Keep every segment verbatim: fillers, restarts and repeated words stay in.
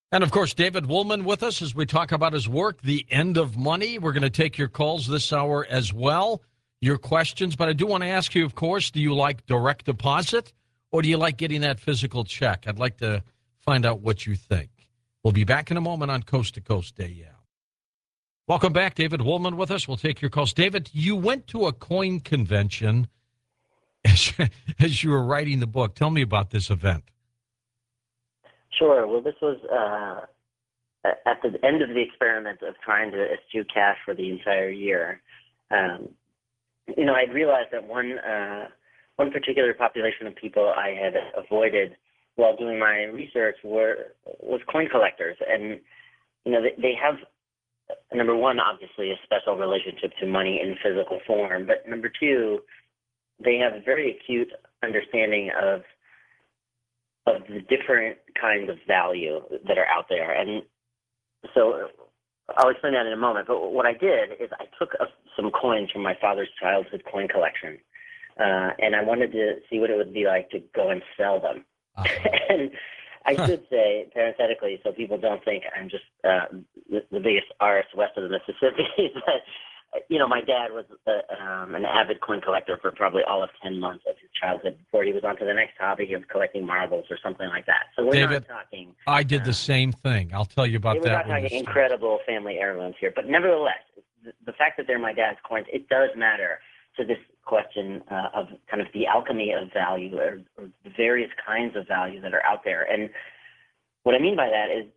And, of course, David Woolman with us as we talk about his work, The End of Money. We're going to take your calls this hour as well, your questions. But I do want to ask you, of course, do you like direct deposit or do you like getting that physical check? I'd like to find out what you think. We'll be back in a moment on Coast to Coast A M. Welcome back. David Woolman with us. We'll take your calls. David, you went to a coin convention as, as you were writing the book. Tell me about this event. Sure. Well, this was uh, at the end of the experiment of trying to eschew cash for the entire year. Um, you know, I'd realized that one uh, one particular population of people I had avoided while doing my research were was coin collectors, and you know, they, they have number one, obviously, a special relationship to money in physical form, but number two, they have a very acute understanding of of the different kinds of value that are out there. And so I'll explain that in a moment. But what I did is I took a, some coins from my father's childhood coin collection, uh, and I wanted to see what it would be like to go and sell them. Uh-huh. And I should say, parenthetically, so people don't think I'm just uh, the, the biggest arse west of the Mississippi, but you know, my dad was uh, um, an avid coin collector for probably all of ten months of his childhood before he was on to the next hobby of collecting marbles or something like that. So we're David, not talking... I did uh, the same thing. I'll tell you about we're that. We're not talking incredible family heirlooms here. But nevertheless, the, the fact that they're my dad's coins, it does matter to this question uh, of kind of the alchemy of value or, or the various kinds of value that are out there. And what I mean by that is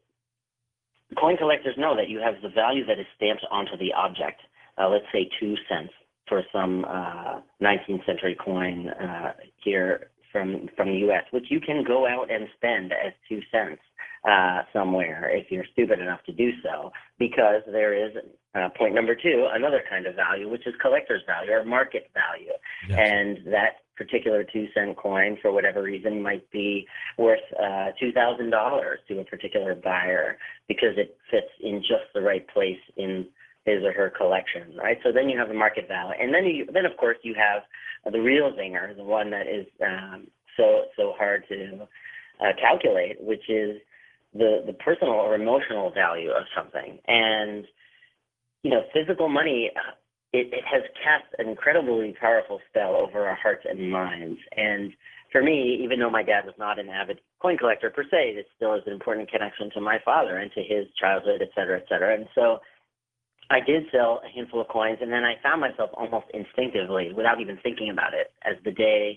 coin collectors know that you have the value that is stamped onto the object. Uh, let's say two cents for some uh, nineteenth century coin uh, here from from the U S, which you can go out and spend as two cents uh, somewhere if you're stupid enough to do so, because there is, uh, point number two, another kind of value, which is collector's value or market value. Yes. And that particular two-cent coin, for whatever reason, might be worth uh, two thousand dollars to a particular buyer because it fits in just the right place in his or her collection, right? So then you have the market value. And then, you, then of course, you have uh, the real zinger, the one that is um, so so hard to uh, calculate, which is the, the personal or emotional value of something. And, you know, physical money, it, it has cast an incredibly powerful spell over our hearts and minds. And for me, even though my dad was not an avid coin collector per se, it still is an important connection to my father and to his childhood, et cetera, et cetera. And so I did sell a handful of coins, and then I found myself almost instinctively, without even thinking about it, as the day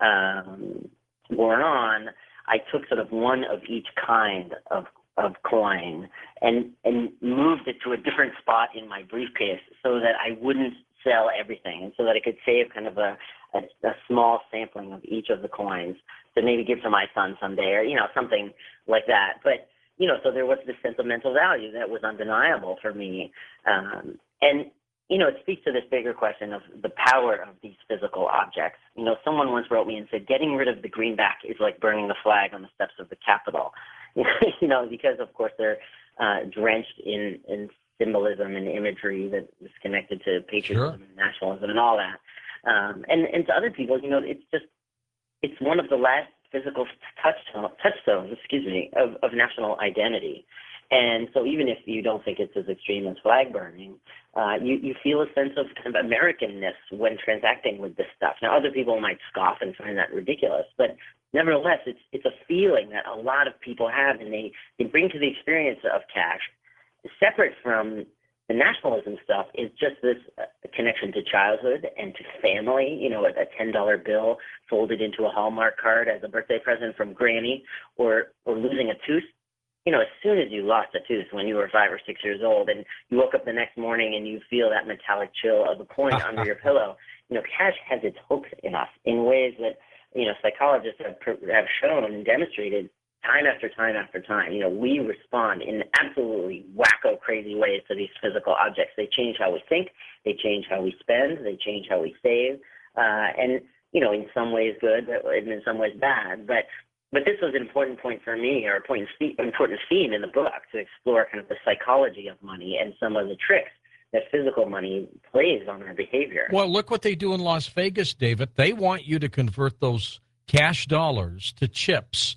um, wore on, I took sort of one of each kind of of coin and and moved it to a different spot in my briefcase so that I wouldn't sell everything, and so that I could save kind of a, a, a small sampling of each of the coins to maybe give to my son someday, or you know, something like that. But you know, so there was this sentimental value that was undeniable for me. Um, and, you know, it speaks to this bigger question of the power of these physical objects. You know, someone once wrote me and said, getting rid of the greenback is like burning the flag on the steps of the Capitol. You know, because, of course, they're uh, drenched in, in symbolism and imagery that is connected to patriotism sure. and nationalism and all that. Um, and, and to other people, you know, it's just, it's one of the last physical touchstone, touchstones, excuse me, of, of national identity. And so even if you don't think it's as extreme as flag burning, uh, you, you feel a sense of kind of Americanness when transacting with this stuff. Now, other people might scoff and find that ridiculous, but nevertheless, it's it's a feeling that a lot of people have, and they, they bring to the experience of cash, separate from the nationalism stuff, is just this uh, connection to childhood and to family. You know, a, a ten dollar bill folded into a Hallmark card as a birthday present from Granny, or or losing a tooth. You know, as soon as you lost a tooth when you were five or six years old, and you woke up the next morning and you feel that metallic chill of a coin under your pillow, you know, cash has its hooks in us in ways that, you know, psychologists have have shown and demonstrated time after time after time. You know, we respond in absolutely wacko, crazy ways to these physical objects. They change how we think, they change how we spend, they change how we save, uh, and, you know, in some ways good, and in some ways bad. But but this was an important point for me, or a point, important theme in the book, to explore kind of the psychology of money and some of the tricks that physical money plays on our behavior. Well, look what they do in Las Vegas, David. They want you to convert those cash dollars to chips,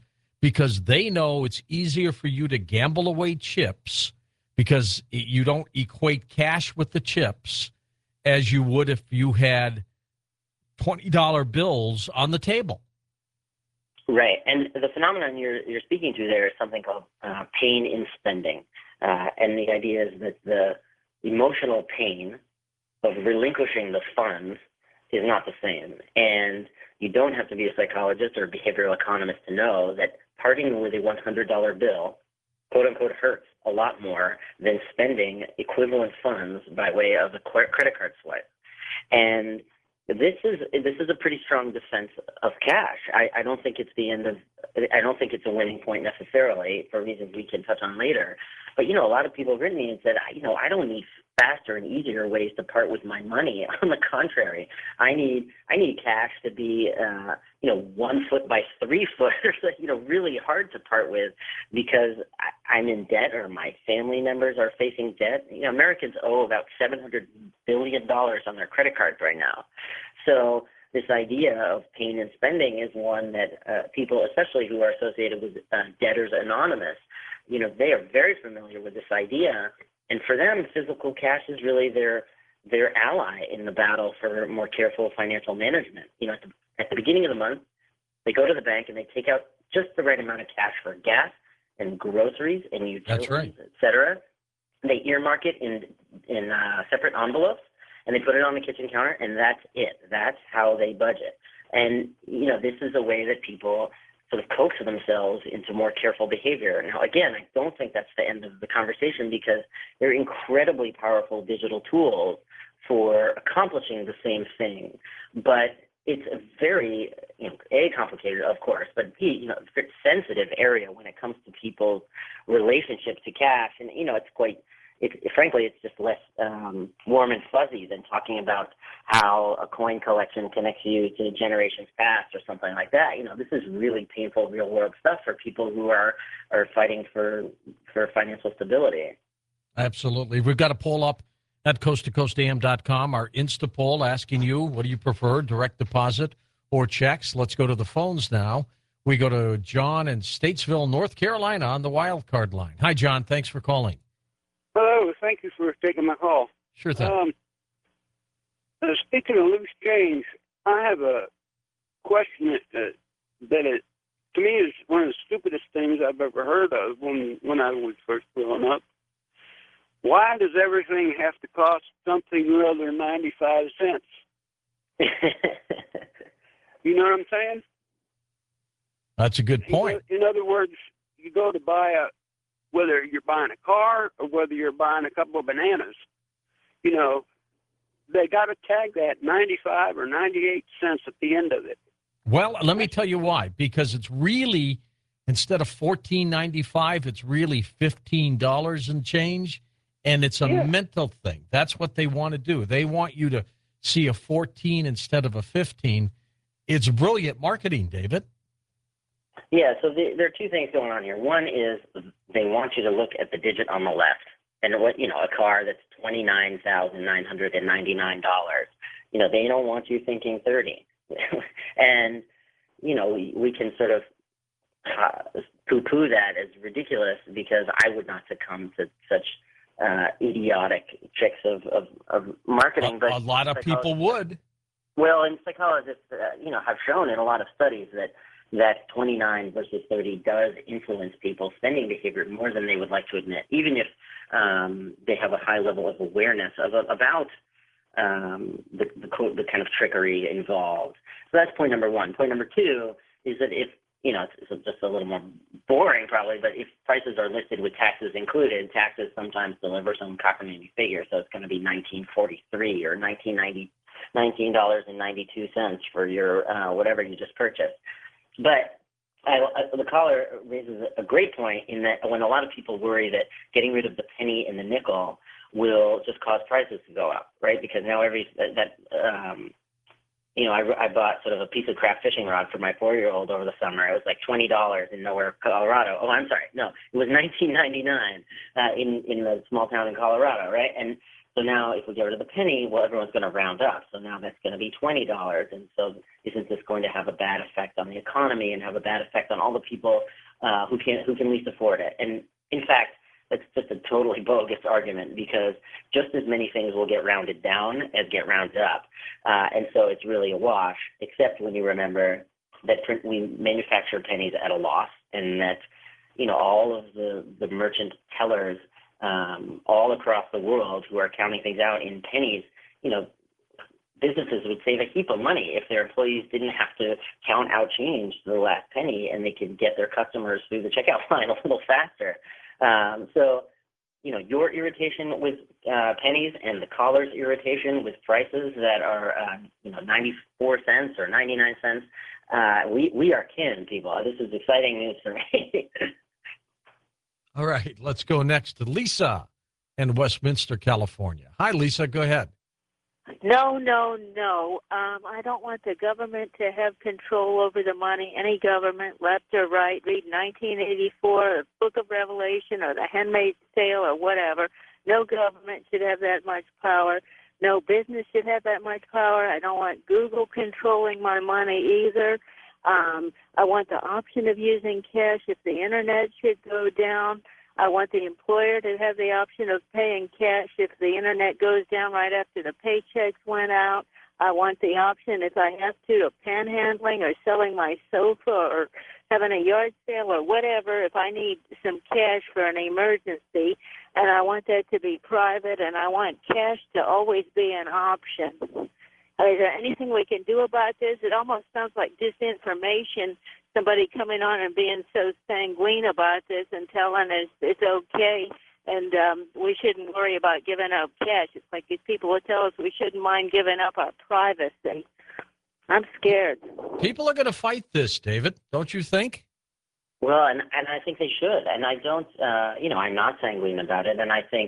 because they know it's easier for you to gamble away chips because you don't equate cash with the chips as you would if you had twenty dollar bills on the table. Right. And the phenomenon you're, you're speaking to there is something called uh, pain in spending. Uh, and the idea is that the emotional pain of relinquishing the funds is not the same. And you don't have to be a psychologist or a behavioral economist to know that parting with a one hundred dollar bill, quote unquote, hurts a lot more than spending equivalent funds by way of a credit card swipe. And this is this is a pretty strong defense of cash. I, I don't think it's the end of. I don't think it's a winning point necessarily for reasons we can touch on later. But you know, a lot of people have written me and said, you know, I don't need faster and easier ways to part with my money. On the contrary, I need I need cash to be, uh, you know, one foot by three foot, you know, really hard to part with because I, I'm in debt or my family members are facing debt. You know, Americans owe about seven hundred billion dollars on their credit cards right now. So this idea of pain and spending is one that uh, people, especially who are associated with uh, Debtors Anonymous, you know, they are very familiar with this idea. And for them, physical cash is really their their ally in the battle for more careful financial management. You know, at the, at the beginning of the month, they go to the bank and they take out just the right amount of cash for gas and groceries and utilities, right. et cetera. They earmark it in in uh, separate envelopes, and they put it on the kitchen counter, and that's it. That's how they budget. And, you know, this is a way that people sort of coax themselves into more careful behavior. Now, again, I don't think that's the end of the conversation because they're incredibly powerful digital tools for accomplishing the same thing. But it's a very, you know, A, complicated, of course, but B, you know, very sensitive area when it comes to people's relationship to cash. And, you know, it's quite, it, frankly, it's just less um, warm and fuzzy than talking about how a coin collection connects you to generations past or something like that. You know, this is really painful real world stuff for people who are, are fighting for, for financial stability. Absolutely. We've got a poll up at coast to coast a m dot com, our Insta poll asking you, what do you prefer, direct deposit or checks? Let's go to the phones now. We go to John in Statesville, North Carolina on the wild card line. Hi, John. Thanks for calling. Hello. Thank you for taking my call. Sure thing. Um, uh, speaking of loose change, I have a question that, uh, that it, to me is one of the stupidest things I've ever heard of when, when I was first growing up. Why does everything have to cost something other than ninety-five cents? You know what I'm saying? That's a good point. In, in other words, you go to buy a, whether you're buying a car or whether you're buying a couple of bananas, you know, they got to tag that ninety-five or ninety-eight cents at the end of it. Well, let me tell you why. Because it's really, instead of fourteen ninety-five, it's really fifteen dollars and change. And it's a yeah. mental thing. That's what they want to do. They want you to see a fourteen instead of a fifteen. It's brilliant marketing, David. Yeah, so the, there are two things going on here. One is they want you to look at the digit on the left. And what, you know, a car that's twenty-nine thousand nine hundred ninety-nine dollars. You know, they don't want you thinking thirty. And, you know, we, we can sort of uh, poo-poo that as ridiculous because I would not succumb to such uh, idiotic tricks of, of, of marketing. A, but a lot of people would. Well, and psychologists, uh, you know, have shown in a lot of studies that that twenty-nine versus thirty does influence people's spending behavior more than they would like to admit, even if um, they have a high level of awareness of about um, the, the the kind of trickery involved. So that's point number one. Point number two is that if, you know, it's, it's just a little more boring probably, but if prices are listed with taxes included, taxes sometimes deliver some cockamamie figure, so it's going to be nineteen forty-three or nineteen ninety, nineteen dollars and ninety-two cents for your uh, whatever you just purchased. But I, I, the caller raises a great point in that when a lot of people worry that getting rid of the penny and the nickel will just cause prices to go up, right? Because now every that, that um, you know, I, I bought sort of a piece of craft fishing rod for my four-year-old over the summer. It was like twenty dollars in nowhere, Colorado. Oh, I'm sorry, no, it was nineteen ninety-nine uh, in in the small town in Colorado, right? And so now if we get rid of the penny, well, everyone's going to round up. So now that's going to be twenty dollars. And so isn't this going to have a bad effect on the economy and have a bad effect on all the people uh, who can who can least afford it. And in fact, that's just a totally bogus argument because just as many things will get rounded down as get rounded up. Uh, and so it's really a wash, except when you remember that we manufacture pennies at a loss and that, you know, all of the, the merchant tellers um, all across the world who are counting things out in pennies, you know, businesses would save a heap of money if their employees didn't have to count out change to the last penny and they could get their customers through the checkout line a little faster. Um, so, you know, your irritation with uh, pennies and the caller's irritation with prices that are, uh, you know, ninety-four cents or ninety-nine cents, uh, we, we are kin, people. This is exciting news for me. All right, let's go next to Lisa in Westminster, California. Hi, Lisa. Go ahead. No, no, no. Um, I don't want the government to have control over the money. Any government, left or right, read nineteen eighty-four, the Book of Revelation, or the Handmaid's Tale, or whatever. No government should have that much power. No business should have that much power. I don't want Google controlling my money either. Um, I want the option of using cash if the Internet should go down. I want the employer to have the option of paying cash if the Internet goes down right after the paychecks went out. I want the option, if I have to, of panhandling or selling my sofa or having a yard sale or whatever, if I need some cash for an emergency. And I want that to be private, and I want cash to always be an option. Is there anything we can do about this? It almost sounds like disinformation, somebody coming on and being so sanguine about this and telling us it's okay and um, we shouldn't worry about giving up cash. It's like these people will tell us we shouldn't mind giving up our privacy. I'm scared. People are going to fight this, David, don't you think? Well, and, and I think they should. And I don't, uh, you know, I'm not sanguine about it. And I think,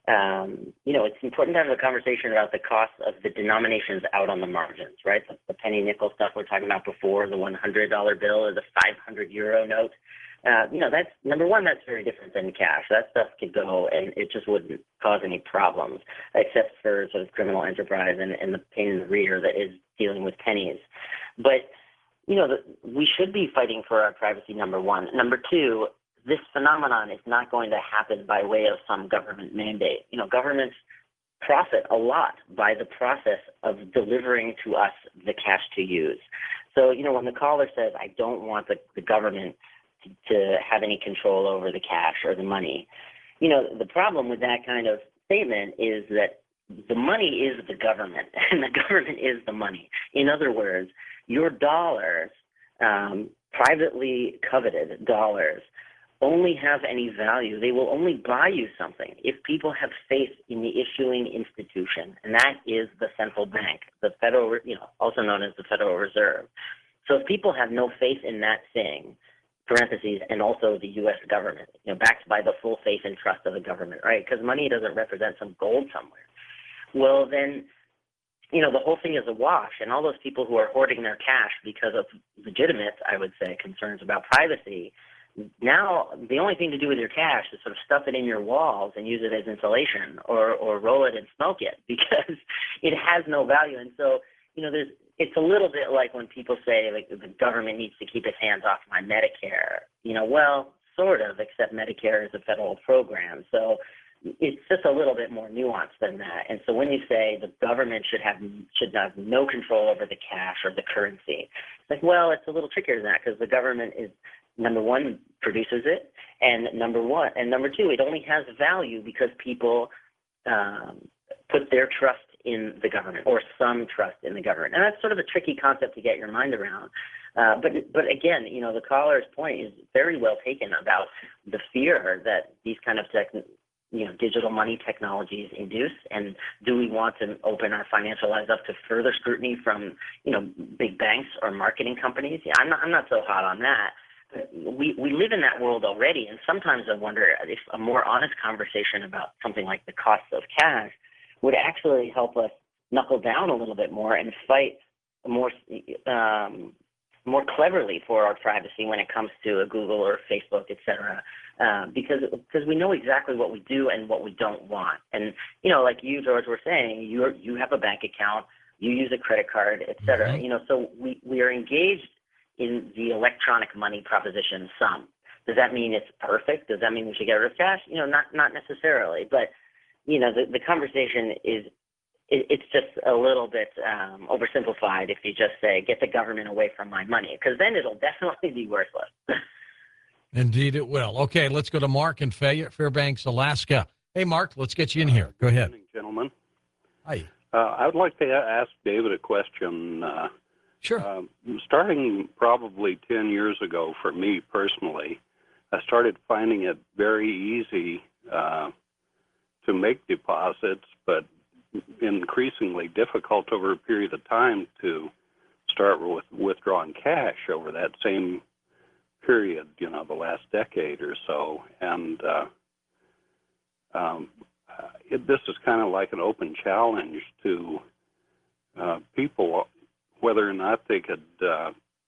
um, you know, it's important to have a conversation about the cost of the denominations out on the margins, right? The, the penny nickel stuff we're talking about before, the one hundred dollar bill or the five hundred euro note. Uh, you know, that's, number one, that's very different than cash. That stuff could go and it just wouldn't cause any problems, except for sort of criminal enterprise and, and the pain in the rear that is dealing with pennies. But, you know, the, we should be fighting for our privacy, number one. Number two, this phenomenon is not going to happen by way of some government mandate. You know, governments profit a lot by the process of delivering to us the cash to use. So, you know, when the caller says, I don't want the, the government to, to have any control over the cash or the money, you know, the problem with that kind of statement is that the money is the government and the government is the money. In other words, your dollars, um, privately coveted dollars, only have any value. They will only buy you something if people have faith in the issuing institution, and that is the central bank, the Federal, you know, also known as the Federal Reserve. So if people have no faith in that thing, parentheses, and also the U S government, you know, backed by the full faith and trust of the government, right? Because money doesn't represent some gold somewhere. Well, then, you know, the whole thing is a wash, and all those people who are hoarding their cash because of legitimate, I would say, concerns about privacy, now the only thing to do with your cash is sort of stuff it in your walls and use it as insulation, or, or roll it and smoke it, because it has no value. And so, you know, there's, it's a little bit like when people say, like, the government needs to keep its hands off my Medicare. You know, well, sort of, except Medicare is a federal program. So it's just a little bit more nuanced than that. And so when you say the government should have should have no control over the cash or the currency, it's like, well, it's a little trickier than that, because the government is, number one, produces it, and number one, and number two, it only has value because people um, put their trust in the government, or some trust in the government. And that's sort of a tricky concept to get your mind around. Uh, but but again, you know, the caller's point is very well taken about the fear that these kind of tech, you know, digital money technologies induce, and do we want to open our financial lives up to further scrutiny from, you know, big banks or marketing companies? Yeah, I'm not I'm not so hot on that. We we live in that world already, and sometimes I wonder if a more honest conversation about something like the cost of cash would actually help us knuckle down a little bit more and fight more um, more cleverly for our privacy when it comes to a Google or Facebook, et cetera, uh, because because we know exactly what we do and what we don't want. And, you know, like you, George, were saying, you you have a bank account, you use a credit card, et cetera. Mm-hmm. You know, so we, we are engaged in the electronic money proposition some. Does that mean it's perfect? Does that mean we should get rid of cash? You know, not not necessarily. But you know, the the conversation is it, it's just a little bit um, oversimplified if you just say get the government away from my money, because then it'll definitely be worthless. Indeed, it will. Okay, let's go to Mark in Fay- Fairbanks, Alaska. Hey, Mark, let's get you in here. Go Good ahead. evening, gentlemen. Hi. Uh, I would like to a- ask David a question. Uh, Sure. um, starting probably ten years ago for me personally, I started finding it very easy uh, to make deposits, but increasingly difficult over a period of time to start with withdrawing cash over that same period, you know, the last decade or so. And uh, um, it, this is kind of like an open challenge to uh, people, whether or not they could uh,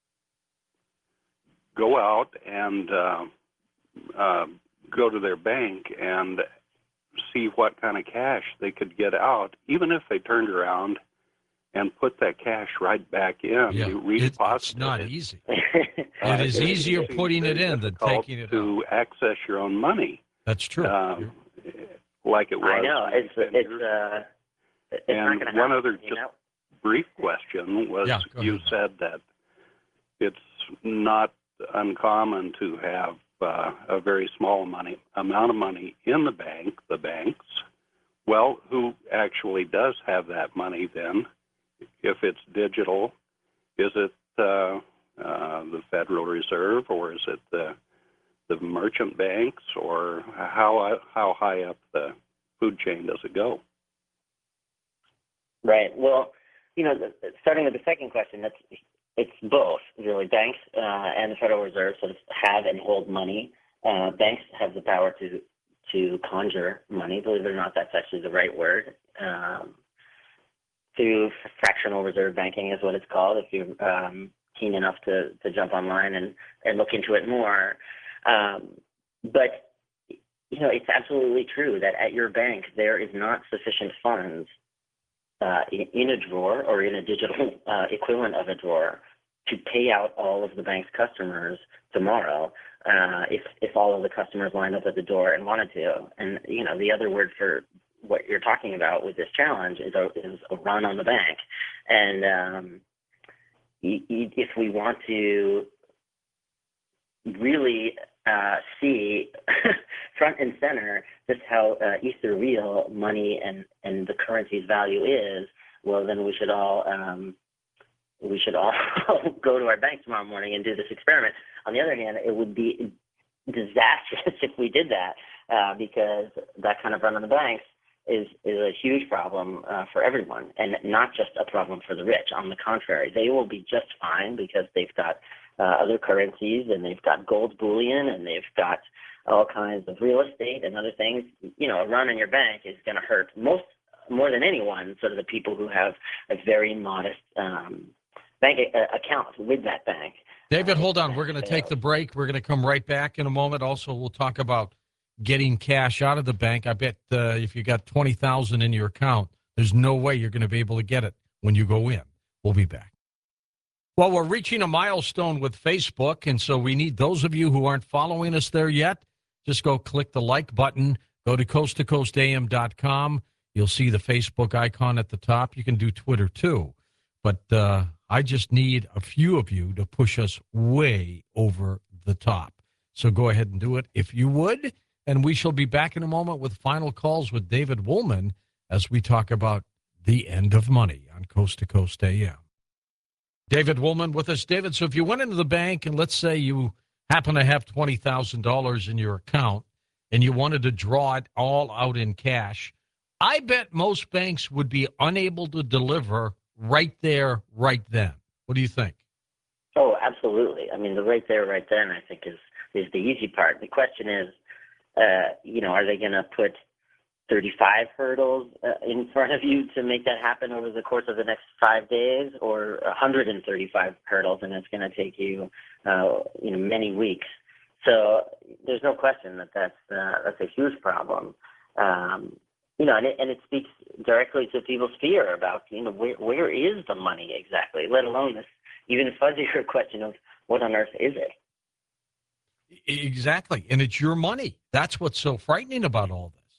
go out and uh, uh, go to their bank and see what kind of cash they could get out, even if they turned around and put that cash right back in. Yeah, You it, redeposit it's not it. easy. Uh, It is it- easier it seems putting it very in than difficult taking it out. to access your own money, That's true. um, like it was. I know maybe it's ten it's years uh, it's And not going to happen. one other you just know? brief question was, Yeah, go you ahead. said that it's not uncommon to have uh, a very small money amount of money in the bank, the banks. Well, who actually does have that money then? If it's digital, is it uh, uh, the Federal Reserve, or is it the the merchant banks, or how how high up the food chain does it go? Right. Well, you know, the, starting with the second question, that's it's both really. Banks uh, and the Federal Reserve sort of have and hold money. Uh, banks have the power to to conjure money. Believe it or not, that's actually the right word. Um, through fractional reserve banking is what it's called. If you're um, keen enough to to jump online and and look into it more, um, but you know, it's absolutely true that at your bank there is not sufficient funds uh, in, in a drawer or in a digital uh, equivalent of a drawer to pay out all of the bank's customers tomorrow uh, if if all of the customers lined up at the door and wanted to. And you know, the other word for what you're talking about with this challenge is a, is a run on the bank. And um, y- y- if we want to really uh, see front and center just how uh, ether real money and, and the currency's value is, well, then we should all um, we should all go to our bank tomorrow morning and do this experiment. On the other hand, it would be disastrous if we did that uh, because that kind of run on the banks is is a huge problem uh, for everyone, and not just a problem for the rich. On the contrary, they will be just fine because they've got uh, other currencies, and they've got gold bullion, and they've got all kinds of real estate and other things. You know, a run on your bank is going to hurt most, more than anyone, sort of the people who have a very modest um, bank a- account with that bank. David, hold on. We're going to take the break. We're going to come right back in a moment. Also, we'll talk about getting cash out of the bank. I bet uh, if you got twenty thousand dollars in your account, there's no way you're going to be able to get it when you go in. We'll be back. Well, we're reaching a milestone with Facebook, and so we need those of you who aren't following us there yet, just go click the like button, go to coast to coast a m dot com. You'll see the Facebook icon at the top. You can do Twitter too. But uh, I just need a few of you to push us way over the top. So go ahead and do it if you would. And we shall be back in a moment with final calls with David Woolman as we talk about the end of money on Coast to Coast A M. David Woolman with us. David, so if you went into the bank and let's say you happen to have twenty thousand dollars in your account and you wanted to draw it all out in cash, I bet most banks would be unable to deliver right there, right then. What do you think? Oh, absolutely. I mean, the right there, right then, I think is is the easy part. The question is, uh, you know, are they going to put thirty-five hurdles uh, in front of you to make that happen over the course of the next five days, or one hundred thirty-five hurdles, and it's going to take you, uh, you know, many weeks? So there's no question that that's uh, that's a huge problem. Um, you know, and it, and it speaks directly to people's fear about, you know, where where is the money exactly, let alone this even fuzzier question of what on earth is it? E- Exactly. And it's your money. That's what's so frightening about all this.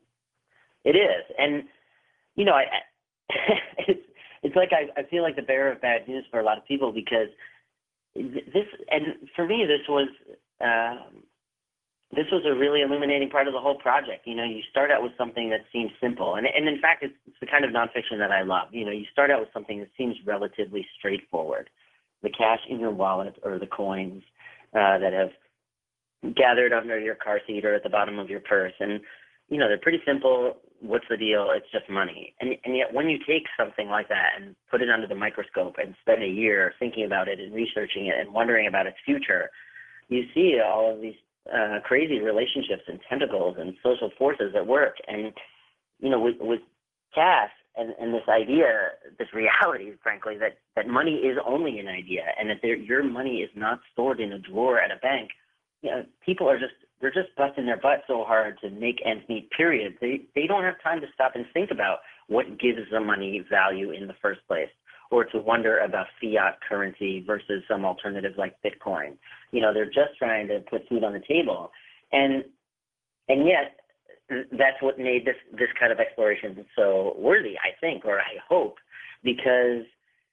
It is, and you know, I, I it's it's like I, I feel like the bearer of bad news for a lot of people because this, and for me, this was um, this was a really illuminating part of the whole project. You know, you start out with something that seems simple, and and in fact, it's, it's the kind of nonfiction that I love. You know, you start out with something that seems relatively straightforward, the cash in your wallet or the coins uh, that have gathered under your car seat or at the bottom of your purse, and you know, they're pretty simple. What's the deal? It's just money. And and yet when you take something like that and put it under the microscope and spend a year thinking about it and researching it and wondering about its future, you see all of these uh, crazy relationships and tentacles and social forces at work. And, you know, with, with cash and, and this idea, this reality, frankly, that, that money is only an idea and that your money is not stored in a drawer at a bank, you know, people are just, they're just busting their butt so hard to make ends meet, period. They they don't have time to stop and think about what gives the money value in the first place, or to wonder about fiat currency versus some alternative like Bitcoin. You know, they're just trying to put food on the table. And and yet that's what made this, this kind of exploration so worthy, I think, or I hope, because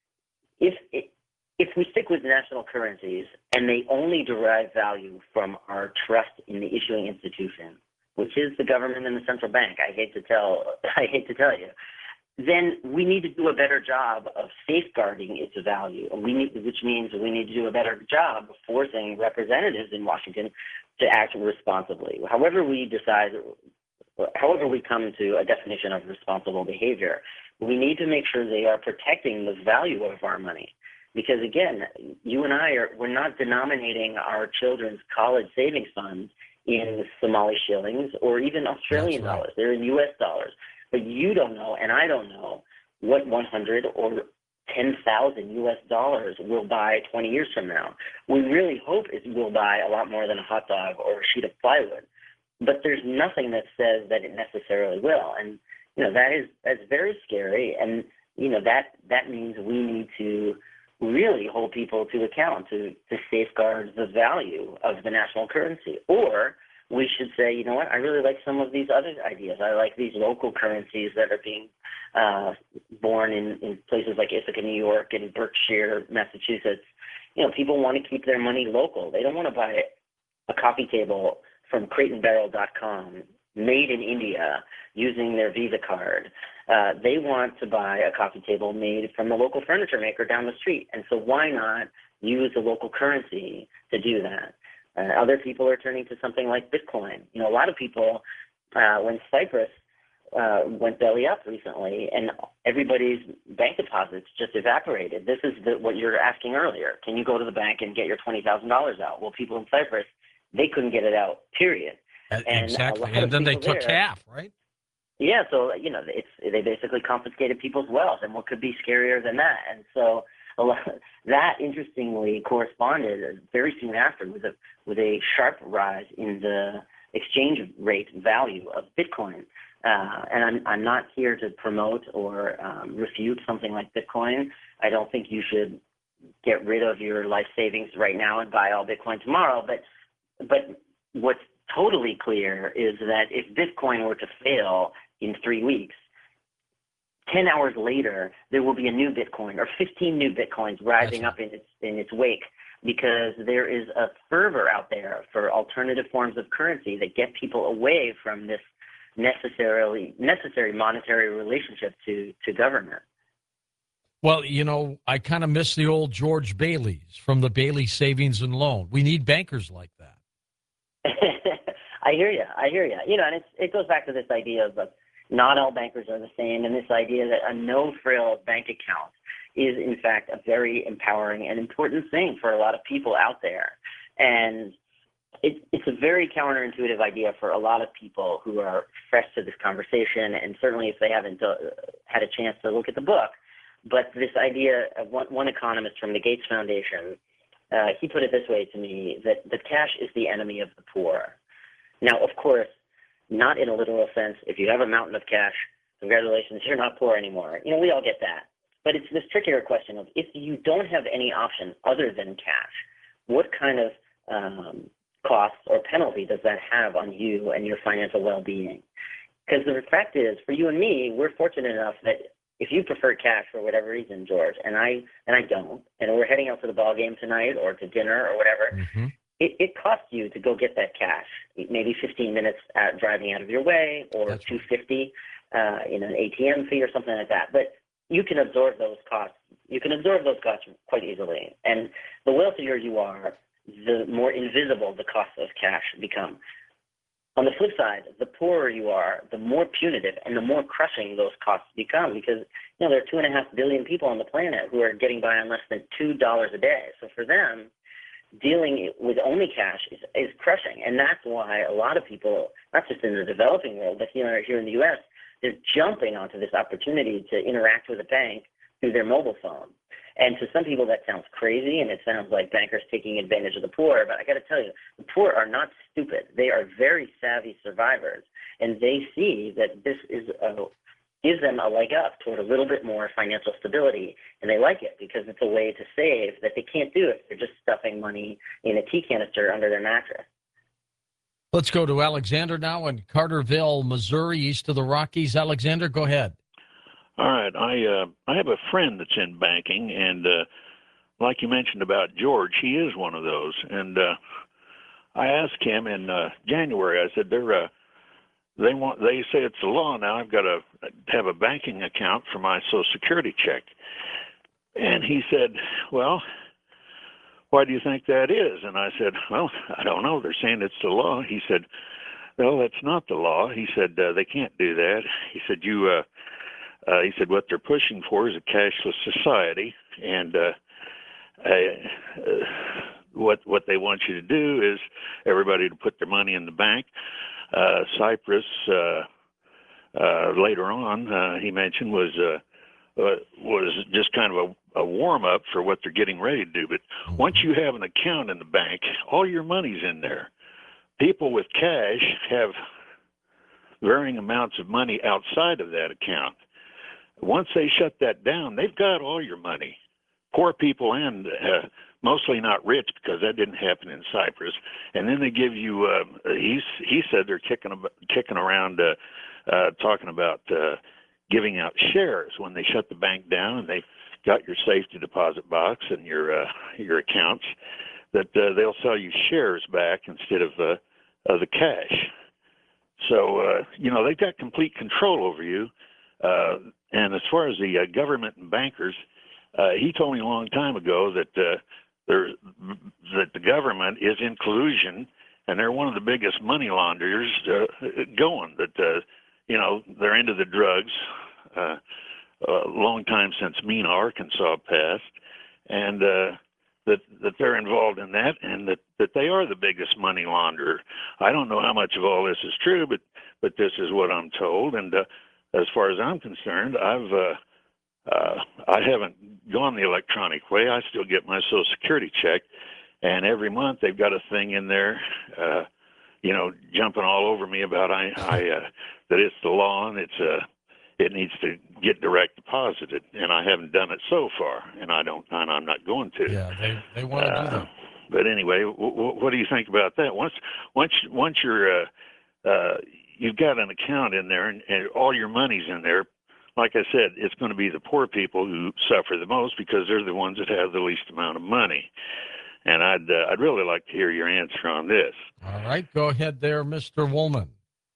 if it, If we stick with national currencies and they only derive value from our trust in the issuing institution, which is the government and the central bank, I hate to tell, I hate to tell you, then we need to do a better job of safeguarding its value. We need, which means we need to do a better job of forcing representatives in Washington to act responsibly. However we decide, however we come to a definition of responsible behavior, we need to make sure they are protecting the value of our money. Because again, you and I are, we're not denominating our children's college savings funds in Somali shillings or even Australian That's right. dollars. They're in U S dollars. But you don't know, and I don't know, what one hundred or ten thousand U S dollars will buy twenty years from now. We really hope it will buy a lot more than a hot dog or a sheet of plywood. But there's nothing that says that it necessarily will. And, you know, that is, that's very scary. And, you know, that, that means we need to really hold people to account to, to safeguard the value of the national currency. Or we should say, you know what, I really like some of these other ideas. I like these local currencies that are being uh, born in, in places like Ithaca, New York, and Berkshire, Massachusetts. You know, people want to keep their money local. They don't want to buy a coffee table from crate and barrel dot com made in India using their Visa card. Uh, they want to buy a coffee table made from the local furniture maker down the street. And so why not use the local currency to do that? Uh, other people are turning to something like Bitcoin. You know, a lot of people, uh, when Cyprus uh, went belly up recently and everybody's bank deposits just evaporated. This is the, what you're asking earlier. Can you go to the bank and get your twenty thousand dollars out? Well, people in Cyprus, they couldn't get it out, period. Uh, And exactly. And then they took there, half, right? Yeah, so, you know, it's they basically confiscated people's wealth, and what could be scarier than that? And so a lot, that interestingly corresponded very soon after with a with a sharp rise in the exchange rate value of Bitcoin. Uh, and I'm I'm not here to promote or um, refute something like Bitcoin. I don't think you should get rid of your life savings right now and buy all Bitcoin tomorrow. But but what's totally clear is that if Bitcoin were to fail in three weeks, ten hours later, there will be a new Bitcoin or fifteen new Bitcoins rising That's up in its in its wake, because there is a fervor out there for alternative forms of currency that get people away from this necessarily necessary monetary relationship to, to government. Well, you know, I kind of miss the old George Bailey's from the Bailey Savings and Loan. We need bankers like that. I hear you. I hear you. You know, and it's, it goes back to this idea of uh, not all bankers are the same, and this idea that a no-frill bank account is, in fact, a very empowering and important thing for a lot of people out there. And it, it's a very counterintuitive idea for a lot of people who are fresh to this conversation, and certainly if they haven't uh, had a chance to look at the book. But this idea of one, one economist from the Gates Foundation, uh, he put it this way to me, that, that cash is the enemy of the poor. Now, of course, not in a literal sense. If you have a mountain of cash, congratulations, you're not poor anymore. You know, we all get that. But it's this trickier question of if you don't have any option other than cash, what kind of um, costs or penalty does that have on you and your financial well-being? Because the fact is, for you and me, we're fortunate enough that if you prefer cash for whatever reason, George, and I and I don't, and we're heading out to the ball game tonight or to dinner or whatever, Mm-hmm. it, it costs you to go get that cash. Maybe fifteen minutes at driving out of your way, or That's two fifty, uh, in an A T M fee or something like that. But you can absorb those costs. You can absorb those costs quite easily. And the wealthier you are, the more invisible the costs of cash become. On the flip side, the poorer you are, the more punitive and the more crushing those costs become, because you know there are two and a half billion people on the planet who are getting by on less than two dollars a day. So for them, dealing with only cash is, is crushing, and that's why a lot of people, not just in the developing world, but here here in the U S, they're jumping onto this opportunity to interact with a bank through their mobile phone. And to some people that sounds crazy, and it sounds like bankers taking advantage of the poor, but I got to tell you, the poor are not stupid. They are very savvy survivors, and they see that this is a, gives them a leg up toward a little bit more financial stability, and they like it because it's a way to save that they can't do if they're just stuffing money in a tea canister under their mattress. Let's go to Alexander now in Carterville, Missouri, east of the Rockies. Alexander, go ahead. All right. I uh, I have a friend that's in banking, and uh, like you mentioned about George, he is one of those. And uh, I asked him in uh, January. I said, "They're uh, they want they say it's the law now. I've got to have a banking account for my Social Security check." And he said, "Well, why do you think that is?" And I said, "Well, I don't know. They're saying it's the law." He said, "Well, that's not the law." He said, uh, "They can't do that." He said, "You." Uh, Uh, he said what they're pushing for is a cashless society, and uh, uh, what what they want you to do is everybody to put their money in the bank. Uh, Cyprus, uh, uh, later on, uh, he mentioned was uh, uh, was just kind of a, a warm up for what they're getting ready to do. But once you have an account in the bank, all your money's in there. People with cash have varying amounts of money outside of that account. Once they shut that down, they've got all your money. Poor people and uh, mostly not rich, because that didn't happen in Cyprus. And then they give you, uh, he's, he said they're kicking, kicking around uh, uh, talking about uh, giving out shares when they shut the bank down and they've got your safety deposit box and your, uh, your accounts, that uh, they'll sell you shares back instead of, uh, of the cash. So, uh, you know, they've got complete control over you. Uh, and as far as the uh, government and bankers, uh, he told me a long time ago that uh, there, that the government is in collusion, and they're one of the biggest money launderers uh, going. That uh, you know they're into the drugs. Uh, a long time since Mena, Arkansas passed, and uh, that that they're involved in that, and that, that they are the biggest money launderer. I don't know how much of all this is true, but but this is what I'm told, and. Uh, As far as I'm concerned, I've uh, uh, I haven't gone the electronic way. I still get my Social Security check, and every month they've got a thing in there, uh, you know, jumping all over me about I, I uh, that it's the law and it's uh, it needs to get direct deposited, and I haven't done it so far, and I don't, and I'm not going to. Yeah, they they want to uh, do that. But anyway, w- w- what do you think about that? Once once once you're uh, uh, you've got an account in there and, and all your money's in there, like I said, it's going to be the poor people who suffer the most because they're the ones that have the least amount of money. And I'd uh, I'd really like to hear your answer on this. All right, go ahead there, Mister Woolman.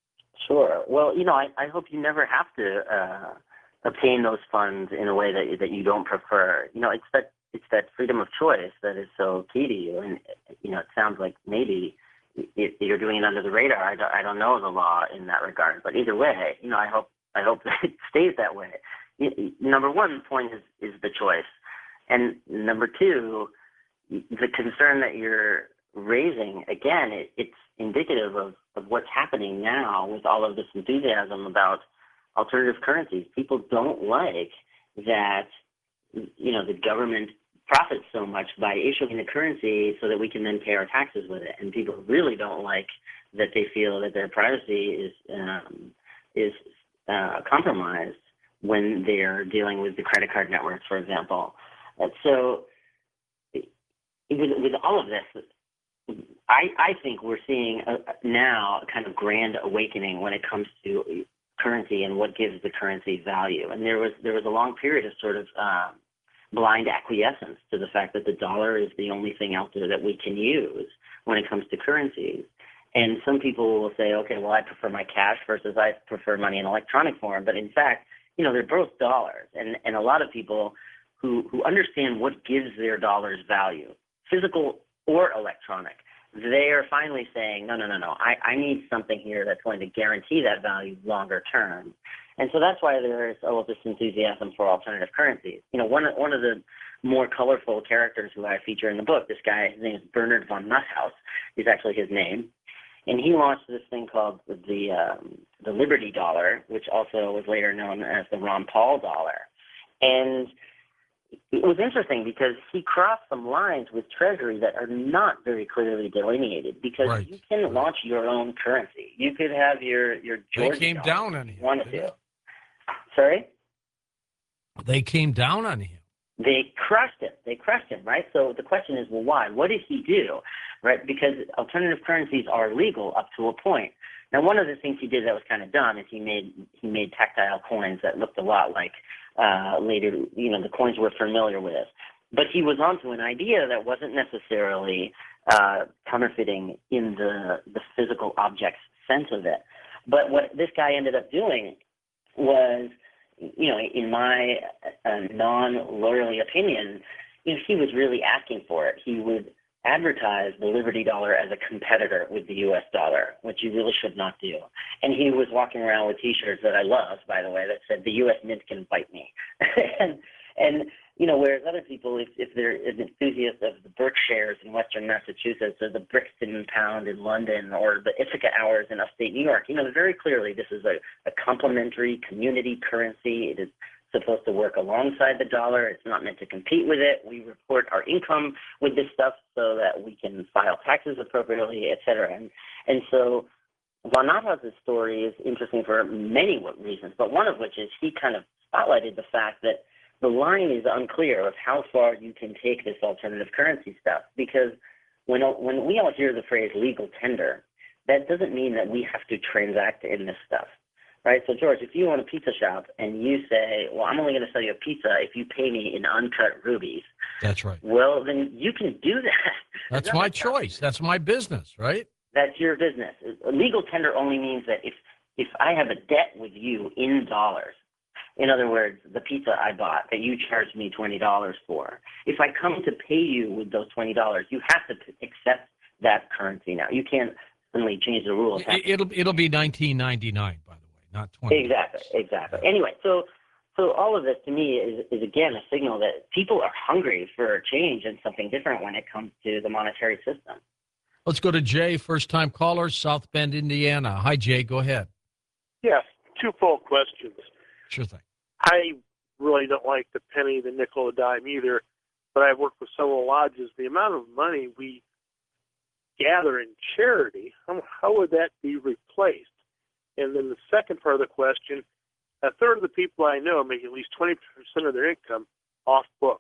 Sure. Well, you know, I, I hope you never have to uh, obtain those funds in a way that that you don't prefer. You know, it's that it's that freedom of choice that is so key to you. And you know, it sounds like maybe you're doing it under the radar. I don't, I don't know the law in that regard, but either way, you know, I hope I hope that it stays that way. Number one point is, is the choice, and number two, the concern that you're raising. Again, it, it's indicative of, of what's happening now with all of this enthusiasm about alternative currencies. People don't like that, you know, the government profits so much by issuing the currency so that we can then pay our taxes with it. And people really don't like that they feel that their privacy is um, is uh, compromised when they're dealing with the credit card networks, for example. And so with, with all of this, I, I think we're seeing a, now a kind of grand awakening when it comes to currency and what gives the currency value. And there was there was a long period of sort of uh, blind acquiescence to the fact that the dollar is the only thing out there that we can use when it comes to currencies. And some people will say, okay, well, I prefer my cash versus I prefer money in electronic form. But in fact, you know, they're both dollars. And, and a lot of people who, who understand what gives their dollars value, physical or electronic, they are finally saying, no, no, no, no, I, I need something here that's going to guarantee that value longer term. And so that's why there is all of this enthusiasm for alternative currencies. You know, one, one of the more colorful characters who I feature in the book, this guy, his name is Bernard von Nusshaus, is actually his name. And he launched this thing called the um, the Liberty Dollar, which also was later known as the Ron Paul dollar. And it was interesting because he crossed some lines with Treasury that are not very clearly delineated, because Right. you can launch your own currency. You could have your, your They Georgia came dollar down on if him. you wanted didn't to. Sorry? They came down on him. They crushed him. They crushed him, right? So the question is, well, why? What did he do, right? Because alternative currencies are legal up to a point. Now, one of the things he did that was kind of dumb is he made he made tactile coins that looked a lot like uh, later, you know, the coins we're familiar with. But he was onto an idea that wasn't necessarily uh, counterfeiting in the the physical object's sense of it. But what this guy ended up doing was, you know, in my uh, non-lawyerly opinion, you know, he was really asking for it. He would advertise the Liberty Dollar as a competitor with the U S dollar, which you really should not do. And he was walking around with T-shirts that I loved, by the way, that said, "The U S Mint can bite me." and, and, you know, whereas other people, if, if they're an enthusiast of the Berkshires in Western Massachusetts, or the Brixton Pound in London, or the Ithaca Hours in upstate New York, you know, very clearly this is a, a complementary community currency. It is supposed to work alongside the dollar. It's not meant to compete with it. We report our income with this stuff so that we can file taxes appropriately, et cetera. And, and so von Nusshaus's story is interesting for many reasons, but one of which is he kind of spotlighted the fact that the line is unclear of how far you can take this alternative currency stuff, because when when we all hear the phrase legal tender, that doesn't mean that we have to transact in this stuff, right? So, George, if you own a pizza shop and you say, well, I'm only going to sell you a pizza if you pay me in uncut rubies, That's right. well, then you can do that. That's There's my nothing stopping choice. That's my business, right? That's your business. A legal tender only means that if if I have a debt with you in dollars, in other words, the pizza I bought that you charged me twenty dollars for, if I come to pay you with those twenty dollars, you have to p- accept that currency now. You can't suddenly change the rules. It, it'll it'll be nineteen ninety-nine, by the way, not twenty. Exactly, exactly. Anyway, so so all of this to me is, is again a signal that people are hungry for a change and something different when it comes to the monetary system. Let's go to Jay, first-time caller, South Bend, Indiana. Hi, Jay. Go ahead. Yes, two full questions. Sure thing. I really don't like the penny, the nickel, the dime either, but I've worked with several lodges. The amount of money we gather in charity, how, how would that be replaced? And then the second part of the question, a third of the people I know make at least twenty percent of their income off book.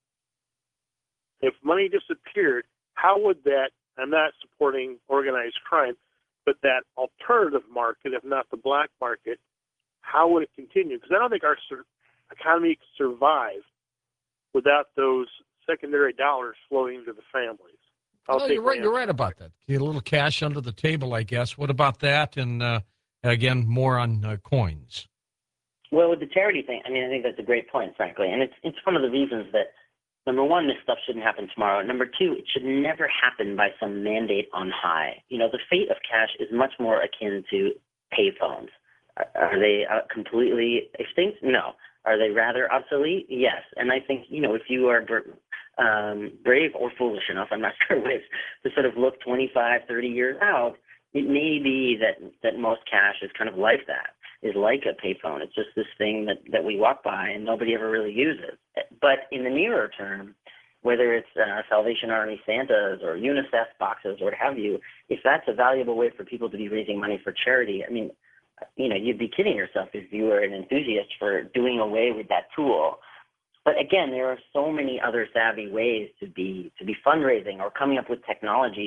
If money disappeared, how would that, I'm not supporting organized crime, but that alternative market, if not the black market, how would it continue? Because I don't think our sur- economy could survive without those secondary dollars flowing to the families. I'll Well, take you're right. my You're answer. right about that. Get a little cash under the table, I guess. What about that? And uh, again, more on uh, coins. Well, with the charity thing, I mean, I think that's a great point, frankly, and it's it's one of the reasons that, number one, this stuff shouldn't happen tomorrow. Number two, it should never happen by some mandate on high. You know, the fate of cash is much more akin to payphones. Are they uh, completely extinct? No. Are they rather obsolete? Yes. And I think, you know, if you are um, brave or foolish enough, I'm not sure which, to sort of look twenty-five, thirty years out, it may be that, that most cash is kind of like that, is like a payphone. It's just this thing that, that we walk by and nobody ever really uses. But in the nearer term, whether it's uh, Salvation Army Santas or UNICEF boxes or what have you, if that's a valuable way for people to be raising money for charity, I mean, you know, you'd be kidding yourself if you were an enthusiast for doing away with that tool. But again, there are so many other savvy ways to be to be fundraising or coming up with technologies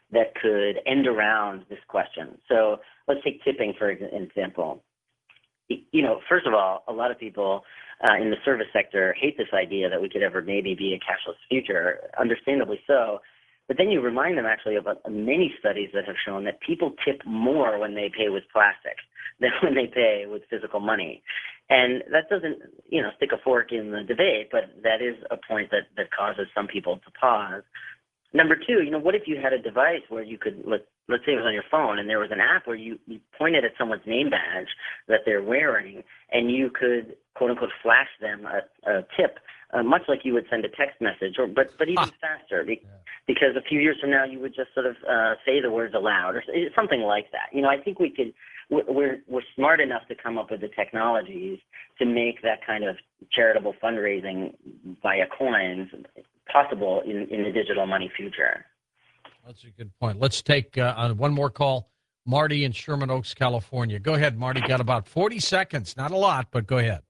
that could end around this question. So let's take tipping for ex- example. You know, first of all, a lot of people uh, in the service sector hate this idea that we could ever maybe be a cashless future, understandably so. But then you remind them actually of uh, many studies that have shown that people tip more when they pay with plastic than when they pay with physical money. And that doesn't, you know, stick a fork in the debate, but that is a point that, that causes some people to pause. Number two, you know, what if you had a device where you could, let, let's say it was on your phone, and there was an app where you, you pointed at someone's name badge that they're wearing, and you could, quote unquote, flash them a, a tip, uh, much like you would send a text message, or but but even ah. faster, be, yeah. because a few years from now you would just sort of uh, say the words aloud, or something like that. You know, I think we could, we're we're smart enough to come up with the technologies to make that kind of charitable fundraising via coins possible in, in the digital money future. That's a good point. Let's take uh, on one more call. Marty in Sherman Oaks, California. Go ahead, Marty. Got about forty seconds. Not a lot, but go ahead.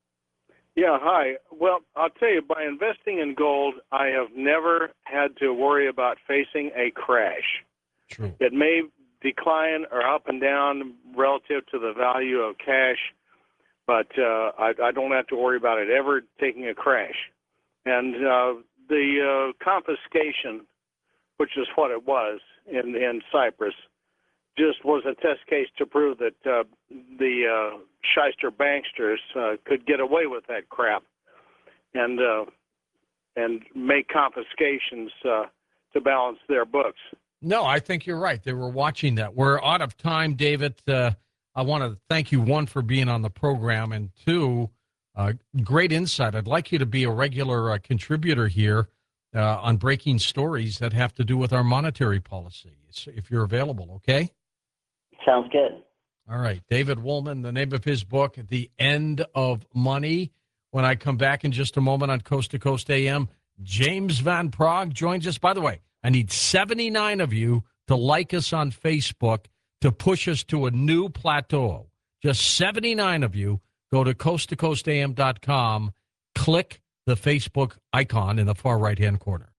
Yeah, hi. Well, I'll tell you, by investing in gold, I have never had to worry about facing a crash. True. It may decline or up and down relative to the value of cash, but uh, I, I don't have to worry about it ever taking a crash. And uh, the uh, confiscation, which is what it was in, in Cyprus, just was a test case to prove that uh, the uh, shyster banksters uh, could get away with that crap and uh, and make confiscations uh, to balance their books. No, I think you're right. They were watching that. We're out of time, David. Uh, I want to thank you, one, for being on the program, and two, uh, great insight. I'd like you to be a regular uh, contributor here uh, on breaking stories that have to do with our monetary policy, if you're available, okay? Sounds good. All right. David Wolman, the name of his book, The End of Money. When I come back in just a moment on Coast to Coast A M, James Van Praagh joins us. By the way, I need seventy-nine of you to like us on Facebook to push us to a new plateau. Just seventy-nine of you. Go to coast to coast a m dot com, click the Facebook icon in the far right-hand corner.